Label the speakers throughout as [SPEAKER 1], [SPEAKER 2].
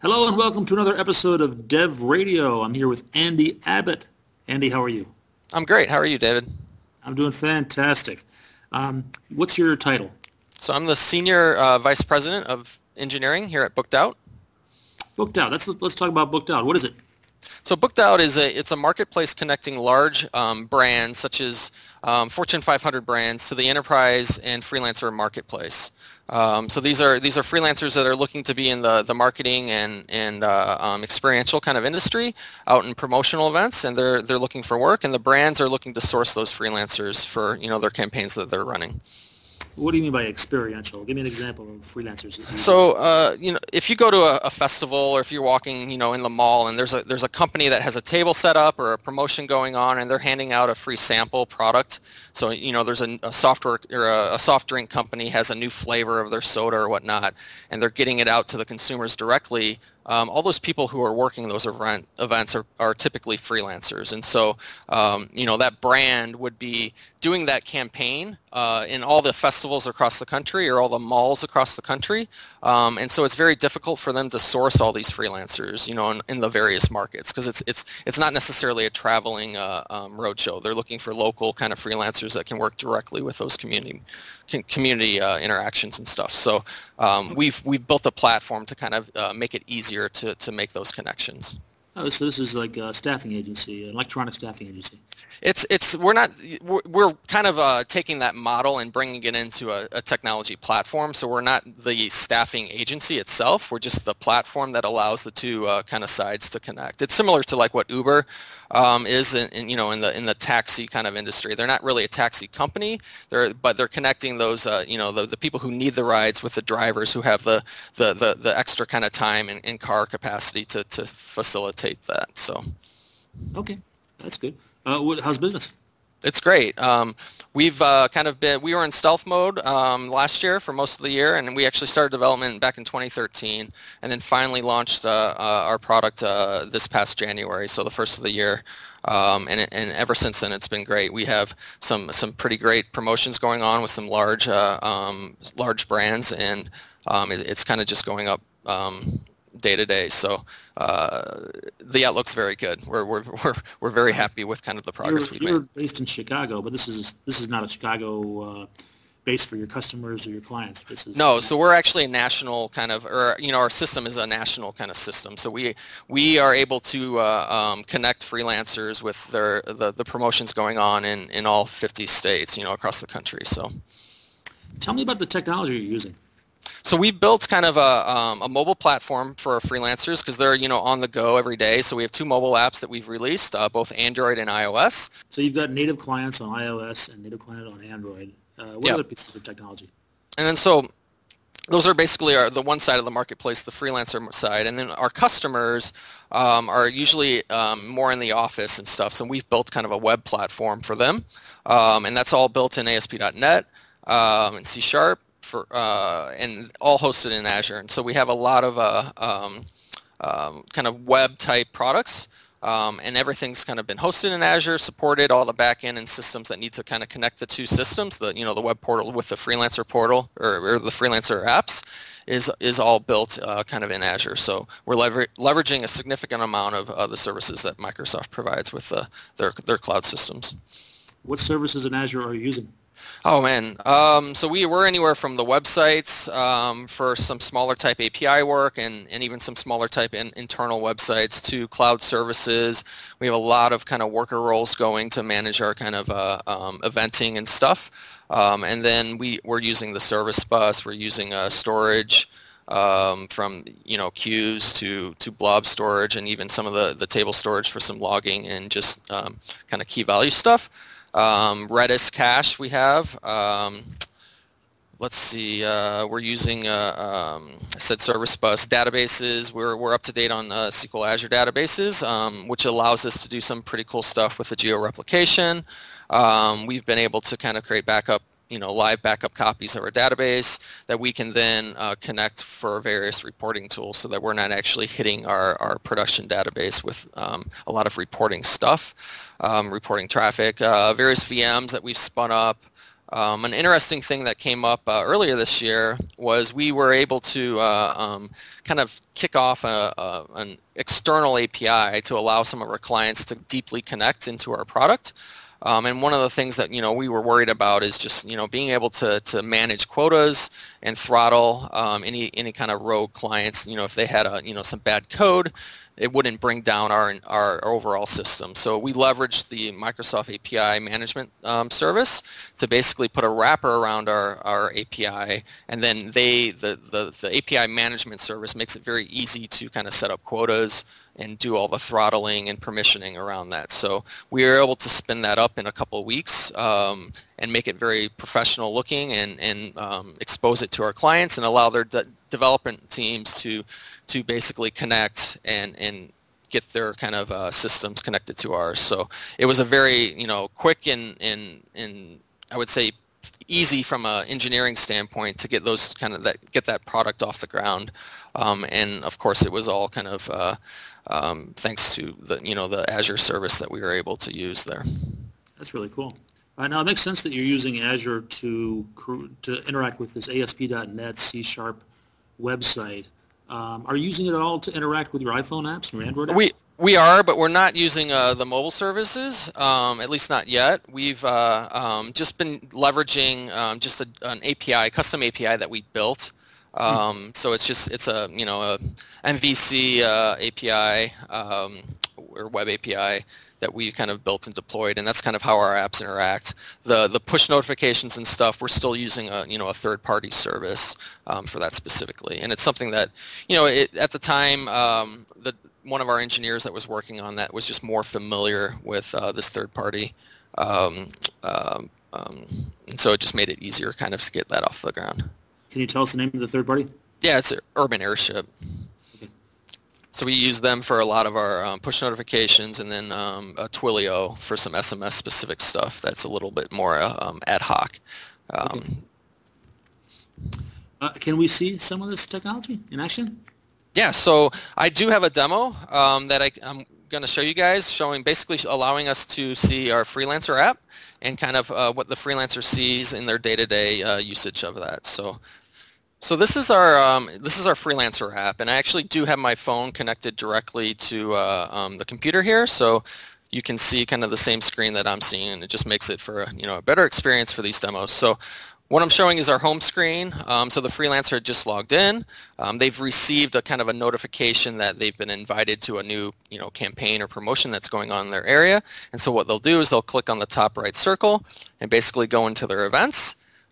[SPEAKER 1] Hello and welcome to another episode of Dev Radio. I'm here with Andy Abbott. Andy, how are you?
[SPEAKER 2] I'm great. How are you, David?
[SPEAKER 1] I'm doing fantastic. What's your title?
[SPEAKER 2] So I'm the Senior Vice President of Engineering here at Booked Out.
[SPEAKER 1] Booked Out. Let's talk about Booked Out. What is it?
[SPEAKER 2] So Booked Out it's a marketplace connecting large brands such as Fortune 500 brands to the enterprise and freelancer marketplace. So these are freelancers that are looking to be in the marketing and experiential kind of industry out in promotional events, and they're looking for work, and the brands are looking to source those freelancers for their campaigns that they're running.
[SPEAKER 1] What do you mean by experiential? Give me an example of freelancers that you
[SPEAKER 2] So, if you go to a festival or if you're walking, in the mall and there's a company that has a table set up or a promotion going on and they're handing out a free sample product. So, there's a software or a soft drink company has a new flavor of their soda or whatnot, and they're getting it out to the consumers directly. All those people who are working those events are typically freelancers. And so, that brand would be doing that campaign in all the festivals across the country or all the malls across the country. And so it's very difficult for them to source all these freelancers, in the various markets, because it's not necessarily a traveling roadshow. They're looking for local kind of freelancers that can work directly with those community interactions and stuff. So we've built a platform to kind of make it easier to make those connections.
[SPEAKER 1] Oh, so this is like a staffing agency, an electronic staffing agency.
[SPEAKER 2] We're kind of taking that model and bringing it into a technology platform. So we're not the staffing agency itself. We're just the platform that allows the two kind of sides to connect. It's similar to like what Uber is in the taxi kind of industry. They're not really a taxi company. But they're connecting those the people who need the rides with the drivers who have the extra kind of time and car capacity to facilitate that. So.
[SPEAKER 1] Okay, that's good. How's business?
[SPEAKER 2] It's great. We were in stealth mode last year for most of the year, and we actually started development back in 2013, and then finally launched our product this past January, so the first of the year. And ever since then, it's been great. We have some pretty great promotions going on with some large brands, and it's kind of just going up day to day. So the outlook's very good. We're very happy with kind of the progress we've made.
[SPEAKER 1] You're based in Chicago, but this is not a Chicago base for your customers or your clients.
[SPEAKER 2] No, so we're actually a national kind of, or our system is a national kind of system. So we are able to connect freelancers with the promotions going on in all 50 states, across the country. So
[SPEAKER 1] tell me about the technology you're using.
[SPEAKER 2] So we've built kind of a mobile platform for our freelancers because they're on the go every day. So we have two mobile apps that we've released, both Android and iOS.
[SPEAKER 1] So you've got native clients on iOS and native client on Android. What other pieces of technology?
[SPEAKER 2] And then so those are basically the one side of the marketplace, the freelancer side, and then our customers are usually more in the office and stuff. So we've built kind of a web platform for them, and that's all built in ASP.NET and C#. And all hosted in Azure. And so we have a lot of kind of web type products, and everything's kind of been hosted in Azure, supported all the backend and systems that need to kind of connect the two systems, the web portal with the freelancer portal or the freelancer apps is all built kind of in Azure. So we're leveraging a significant amount of the services that Microsoft provides with their cloud systems.
[SPEAKER 1] What services in Azure are you using?
[SPEAKER 2] Oh man, so we're anywhere from the websites for some smaller type API work and even some smaller type internal websites to cloud services. We have a lot of kind of worker roles going to manage our kind of eventing and stuff. And then we're using the service bus. We're using storage from queues to blob storage and even some of the table storage for some logging and just kind of key value stuff. Redis cache we have. Let's see. We're using I said service bus databases. We're up to date on SQL Azure databases, which allows us to do some pretty cool stuff with the geo-replication. We've been able to kind of create live backup copies of our database that we can then connect for various reporting tools so that we're not actually hitting our production database with a lot of reporting stuff, reporting traffic, various VMs that we've spun up, An interesting thing that came up earlier this year was we were able to kind of kick off an external API to allow some of our clients to deeply connect into our product. And one of the things that we were worried about is just being able to manage quotas and throttle any kind of rogue clients. If they had some bad code, it wouldn't bring down our overall system. So we leveraged the Microsoft API management service to basically put a wrapper around our API, and then the API management service makes it very easy to kind of set up quotas and do all the throttling and permissioning around that. So we were able to spin that up in a couple of weeks and make it very professional looking and expose it to our clients and allow their development teams to basically connect and get their kind of systems connected to ours. So it was a very quick and I would say easy from an engineering standpoint to get those get that product off the ground. And of course it was all kind of thanks to the Azure service that we were able to use there.
[SPEAKER 1] That's really cool. Now it makes sense that you're using Azure to interact with this ASP.NET C# website. Are you using it at all to interact with your iPhone apps and your Android apps?
[SPEAKER 2] We are, but we're not using the mobile services, at least not yet. We've just been leveraging just an API, custom API that we built. So it's a MVC API or web API that we kind of built and deployed, and that's kind of how our apps interact. The push notifications and stuff, we're still using a third-party service for that specifically, and it's something that at the time one of our engineers that was working on that was just more familiar with this third party, and so it just made it easier kind of to get that off the ground.
[SPEAKER 1] Can you tell us the name of the third party?
[SPEAKER 2] Yeah, it's Urban Airship. Okay. So we use them for a lot of our push notifications, and then Twilio for some SMS specific stuff that's a little bit more ad hoc.
[SPEAKER 1] Okay. Can we see some of this technology in action?
[SPEAKER 2] Yeah, so I do have a demo that I'm going to show you guys, showing basically allowing us to see our freelancer app and kind of what the freelancer sees in their day-to-day usage of that. So this is our freelancer app, and I actually do have my phone connected directly to the computer here, so you can see kind of the same screen that I'm seeing, and it just makes it for a better experience for these demos. So what I'm showing is our home screen. So the freelancer had just logged in. They've received a kind of a notification that they've been invited to a new campaign or promotion that's going on in their area. And so what they'll do is they'll click on the top right circle and basically go into their events.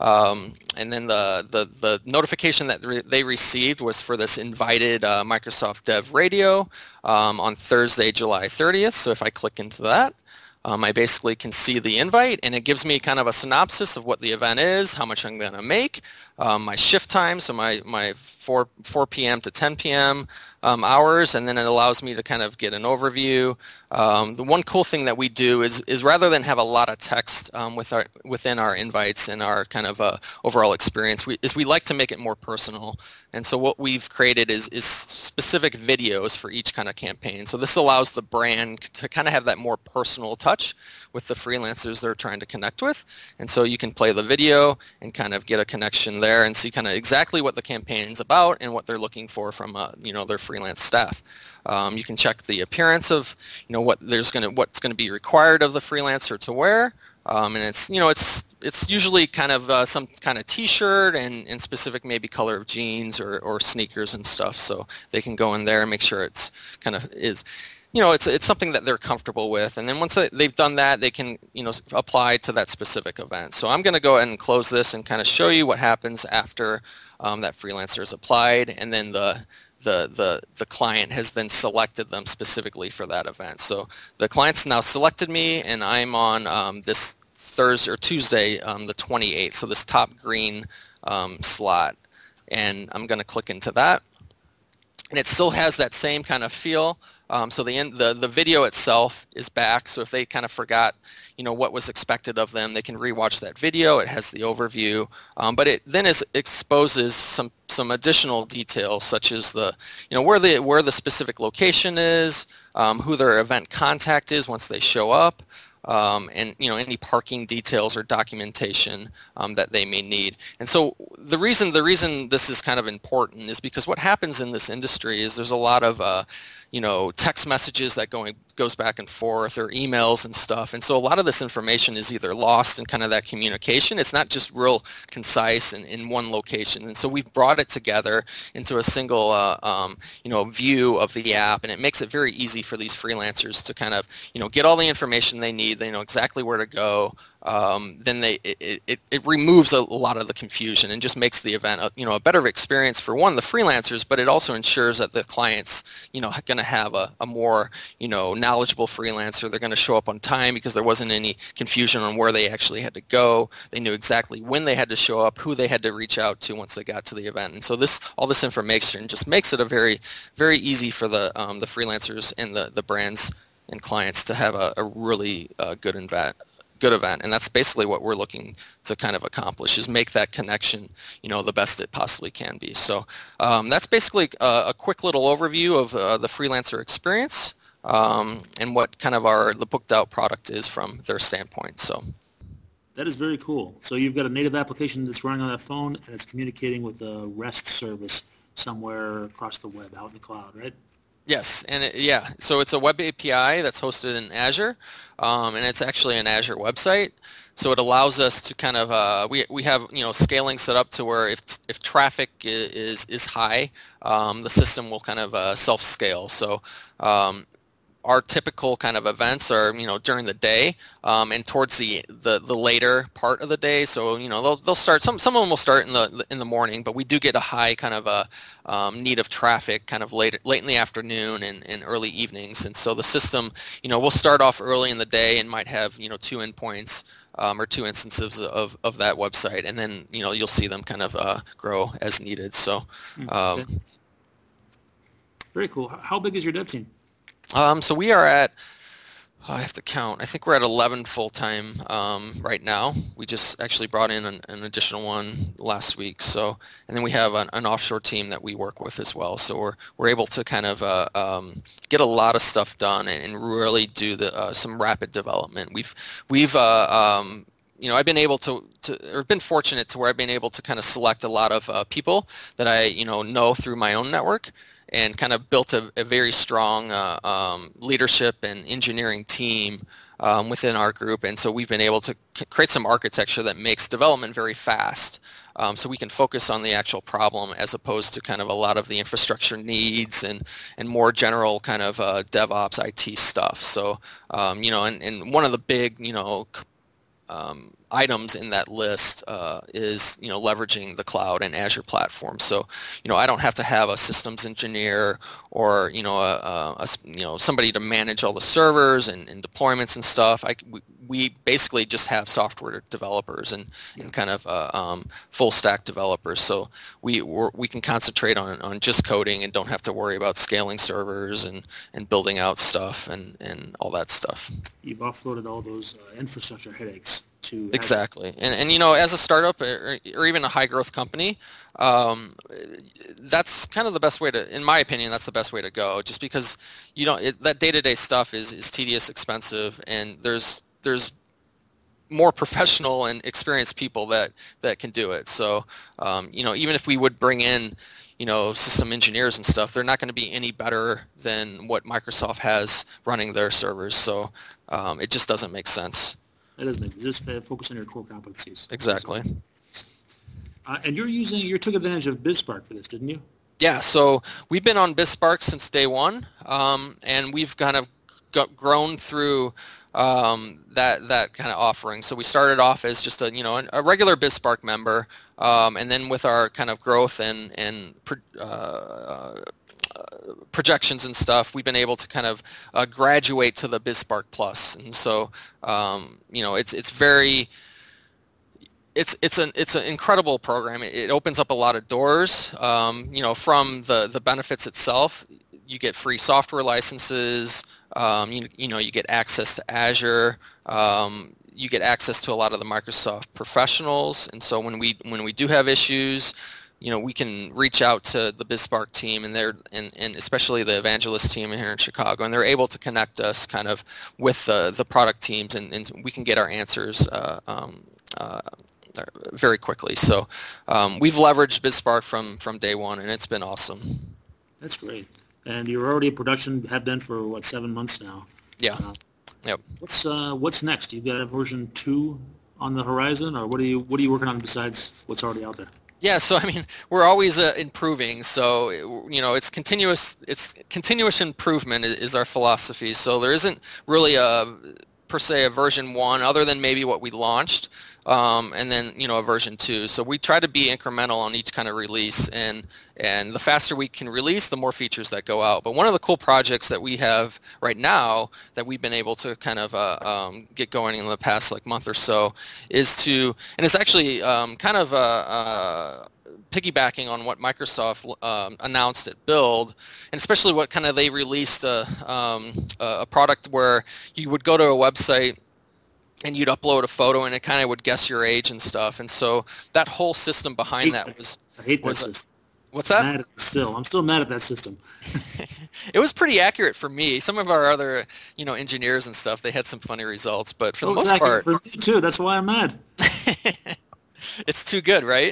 [SPEAKER 2] And then the notification that they received was for this invited Microsoft Dev Radio on Thursday, July 30th. So if I click into that, I basically can see the invite, and it gives me kind of a synopsis of what the event is, how much I'm going to make, my shift time, so my 4 p.m. to 10 p.m. Hours, and then it allows me to kind of get an overview. The one cool thing that we do is rather than have a lot of text within our invites and our kind of overall experience, we like to make it more personal. And so what we've created is specific videos for each kind of campaign. So this allows the brand to kind of have that more personal touch with the freelancers they're trying to connect with. And so you can play the video and kind of get a connection there and see kind of exactly what the campaign's about and what they're looking for from their freelance staff. You can check the appearance of what's going to be required of the freelancer to wear, and it's usually kind of some kind of T-shirt and specific maybe color of jeans or sneakers and stuff. So they can go in there and make sure it's kind of it's something that they're comfortable with, and then once they've done that, they can apply to that specific event. So I'm going to go ahead and close this and kind of show you what happens after that freelancer is applied, and then the client has then selected them specifically for that event. So the client's now selected me, and I'm on this Thursday or Tuesday, the 28th. So this top green slot, and I'm going to click into that, and it still has that same kind of feel. So the video itself is back. So if they kind of forgot, what was expected of them, they can rewatch that video. It has the overview, but it then exposes some additional details, such as where the specific location is, who their event contact is once they show up. and any parking details or documentation that they may need. And so the reason this is kind of important is because what happens in this industry is there's a lot of text messages that goes back and forth, or emails and stuff. And so a lot of this information is either lost in kind of that communication. It's not just real concise in one location. And so we've brought it together into a single view of the app, and it makes it very easy for these freelancers to kind of get all the information they need. They know exactly where to go. Then it removes a lot of the confusion and just makes the event a better experience for the freelancers, but it also ensures that the clients going to have a more knowledgeable freelancer. They're going to show up on time because there wasn't any confusion on where they actually had to go. They knew exactly when they had to show up, who they had to reach out to once they got to the event. And so all this information just makes it a very, very easy for the freelancers and the brands and clients to have a really good event. And that's basically what we're looking to kind of accomplish, is make that connection the best it possibly can be. So that's basically a quick little overview of the freelancer experience, and what kind of the Booked Out product is from their standpoint. So
[SPEAKER 1] that is very cool. So you've got a native application that's running on that phone, and it's communicating with a REST service somewhere across the web, out in the cloud, right?
[SPEAKER 2] Yes, and so it's a web API that's hosted in Azure, and it's actually an Azure website. So it allows us to kind of we have scaling set up to where if traffic is high, the system will kind of self-scale. So our typical kind of events are during the day, and towards the later part of the day. So they'll start, some of them will start in the morning, but we do get a high kind of a need of traffic kind of late in the afternoon and early evenings. And so the system will start off early in the day and might have 2 endpoints or 2 instances of that website, and then you'll see them kind of grow as needed. So
[SPEAKER 1] Okay. Very cool. How big is your dev team?
[SPEAKER 2] So we are at, I have to count, I think we're at 11 full-time right now. We just actually brought in an additional one last week. So, and then we have an offshore team that we work with as well. So we're able to kind of get a lot of stuff done and really do some rapid development. We've I've been able or been fortunate to where I've been able to kind of select a lot of people that I know through my own network, and kind of built a very strong leadership and engineering team within our group. And so we've been able to create some architecture that makes development very fast, so we can focus on the actual problem as opposed to kind of a lot of the infrastructure needs and more general kind of DevOps IT stuff. So and one of the big items in that list is leveraging the cloud and Azure platform. So I don't have to have a systems engineer or somebody to manage all the servers and deployments and stuff. We basically just have software developers and kind of full stack developers. So we can concentrate on just coding and don't have to worry about scaling servers and building out stuff and all that stuff.
[SPEAKER 1] You've offloaded all those infrastructure headaches to
[SPEAKER 2] Exactly. And as a startup or even a high growth company, that's kind of the best way to, in my opinion, that's the best way to go, just because that day-to-day stuff is tedious, expensive, and there's more professional and experienced people that can do it. So even if we would bring in system engineers and stuff, they're not going to be any better than what Microsoft has running their servers. So it just doesn't make sense.
[SPEAKER 1] That doesn't make sense. Just focus on your core competencies.
[SPEAKER 2] Exactly.
[SPEAKER 1] And you took advantage of BizSpark for this, didn't you?
[SPEAKER 2] Yeah, so we've been on BizSpark since day one, and we've kind of grown through that kind of offering. So we started off as just a regular BizSpark member, and then with our kind of growth and projections and stuff, we've been able to kind of graduate to the BizSpark Plus. And so it's an incredible program. It opens up a lot of doors. From the benefits itself, you get free software licenses. You get access to Azure. You get access to a lot of the Microsoft professionals. And so when we do have issues, we can reach out to the BizSpark team and especially the Evangelist team here in Chicago, and they're able to connect us kind of with the product teams, and we can get our answers very quickly. So we've leveraged BizSpark from day one, and it's been awesome.
[SPEAKER 1] That's great. And you're already in production, have been for, 7 months now?
[SPEAKER 2] Yeah. Yep.
[SPEAKER 1] What's next? You've got a version 2 on the horizon, or what are you working on besides what's already out there?
[SPEAKER 2] Yeah, so I mean, we're always improving. So it's continuous improvement is our philosophy. So there isn't really per se a version 1 other than maybe what we launched, and then a version 2. So we try to be incremental on each kind of release, and the faster we can release, the more features that go out. But one of the cool projects that we have right now that we've been able to kind of get going in the past month or so and it's actually kind of piggybacking on what Microsoft announced at Build, and especially what kind of they released a product where you would go to a website and you'd upload a photo and it kind of would guess your age and stuff. And so that whole system behind that was...
[SPEAKER 1] I hate that system.
[SPEAKER 2] What's that?
[SPEAKER 1] I'm still mad at that system.
[SPEAKER 2] It was pretty accurate for me. Some of our other, engineers and stuff, they had some funny results, but for the most part...
[SPEAKER 1] For me too, that's why I'm mad.
[SPEAKER 2] It's too good, right?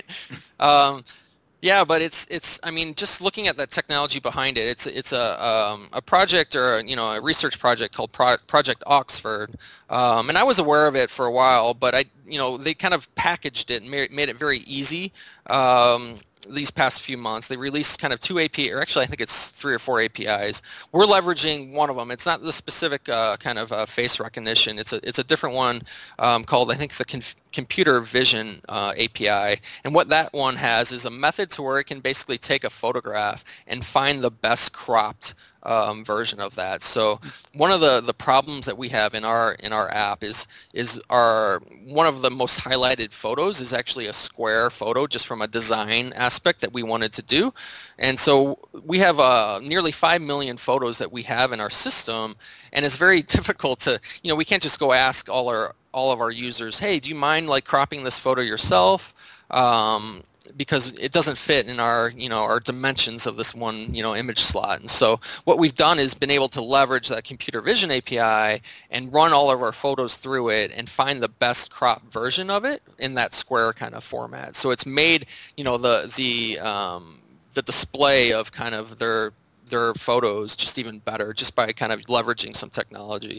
[SPEAKER 2] Yeah, but it's. I mean, just looking at the technology behind it, it's a project or a research project called Project Oxford, and I was aware of it for a while, but they kind of packaged it and made it very easy. These past few months, they released kind of 2 API, or actually I think it's 3 or 4 APIs. We're leveraging one of them. It's not the specific kind of face recognition. It's a different one called, I think, the computer vision API. And what that one has is a method to where it can basically take a photograph and find the best cropped version of that. So one of the problems that we have in our app is one of the most highlighted photos is actually a square photo, just from a design aspect that we wanted to do. And so we have nearly 5 million photos that we have in our system, and it's very difficult to, we can't just go ask all of our users, hey, do you mind cropping this photo yourself? Because it doesn't fit in our dimensions of this one image slot. And so what we've done is been able to leverage that computer vision API and run all of our photos through it and find the best crop version of it in that square kind of format. So it's made the display of kind of their photos just even better, just by kind of leveraging some technology.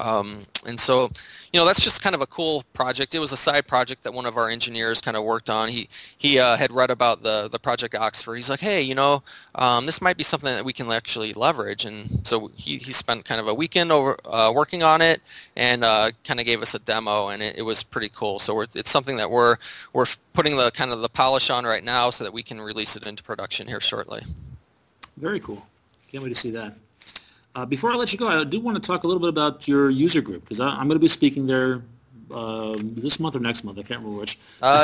[SPEAKER 2] And so, that's just kind of a cool project. It was a side project that one of our engineers kind of worked on. He had read about the Project Oxford. He's like, hey, this might be something that we can actually leverage. And so he spent kind of a weekend over working on it, and kind of gave us a demo, and it was pretty cool. So it's something that we're putting the kind of the polish on right now so that we can release it into production here shortly.
[SPEAKER 1] Very cool. Can't wait to see that. Before I let you go, I do want to talk a little bit about your user group, because I'm going to be speaking there this month or next month. I can't remember which.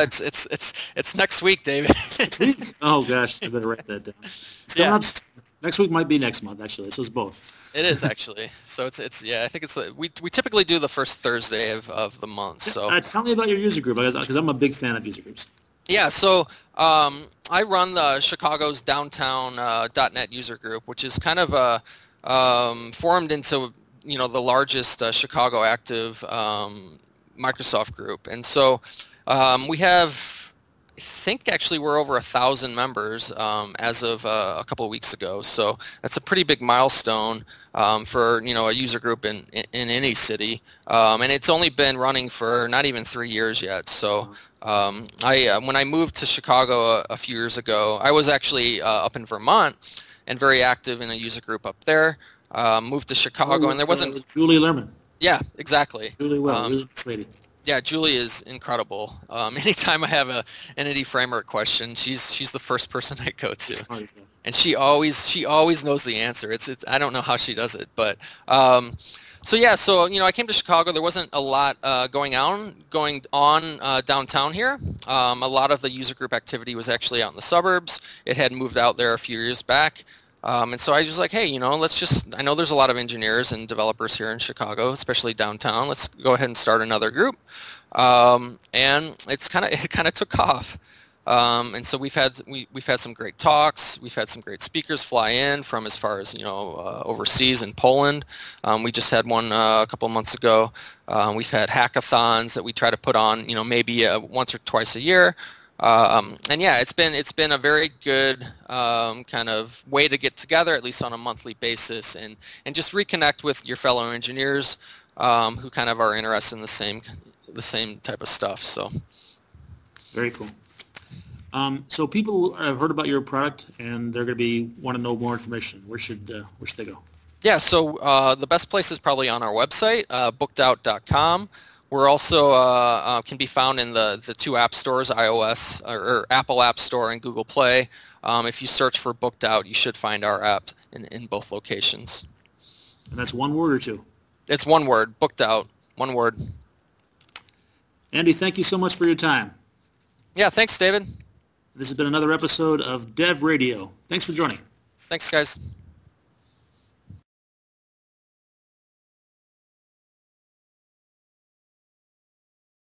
[SPEAKER 2] It's next week, David.
[SPEAKER 1] Next week? Oh gosh, I better write that down.
[SPEAKER 2] Yeah.
[SPEAKER 1] Next week might be next month, actually. So it's both.
[SPEAKER 2] It is actually. So it's I think it's we typically do the first Thursday of the month. So
[SPEAKER 1] tell me about your user group, because I'm a big fan of user groups.
[SPEAKER 2] Yeah, so I run the Chicago's downtown .NET user group, which is kind of formed into the largest Chicago active Microsoft group. And so we have, I think actually we're over 1,000 members as of a couple of weeks ago. So that's a pretty big milestone for a user group in any city, and it's only been running for not even 3 years yet. So when I moved to Chicago a few years ago, I was actually up in Vermont and very active in a user group up there. Moved to Chicago, and there wasn't...
[SPEAKER 1] Julie Lerman.
[SPEAKER 2] Yeah, exactly.
[SPEAKER 1] Julie really nice lady.
[SPEAKER 2] Yeah, Julie is incredible. Anytime I have a Entity Framework question, she's the first person I go to, and she always knows the answer. It's I don't know how she does it, but so I came to Chicago. There wasn't a lot going on downtown here. A lot of the user group activity was actually out in the suburbs. It had moved out there a few years back. And so I was just like, hey, I know there's a lot of engineers and developers here in Chicago, especially downtown. Let's go ahead and start another group. And it kind of took off. And so we've had some great talks. We've had some great speakers fly in from as far as overseas in Poland. We just had one a couple of months ago. We've had hackathons that we try to put on, maybe once or twice a year. And yeah, it's been a very good kind of way to get together, at least on a monthly basis, and just reconnect with your fellow engineers who kind of are interested in the same type of stuff. So
[SPEAKER 1] Very cool. So people have heard about your product and they're going to want to know more information. Where should they go?
[SPEAKER 2] yeah, so the best place is probably on our website, bookedout.com. We're also can be found in the two app stores, iOS or Apple App Store and Google Play. If you search for Booked Out, you should find our app in both locations.
[SPEAKER 1] And that's one word or two?
[SPEAKER 2] It's one word, Booked Out, one word.
[SPEAKER 1] Andy, thank you so much for your time.
[SPEAKER 2] Yeah, thanks, David.
[SPEAKER 1] This has been another episode of Dev Radio. Thanks for joining.
[SPEAKER 2] Thanks, guys.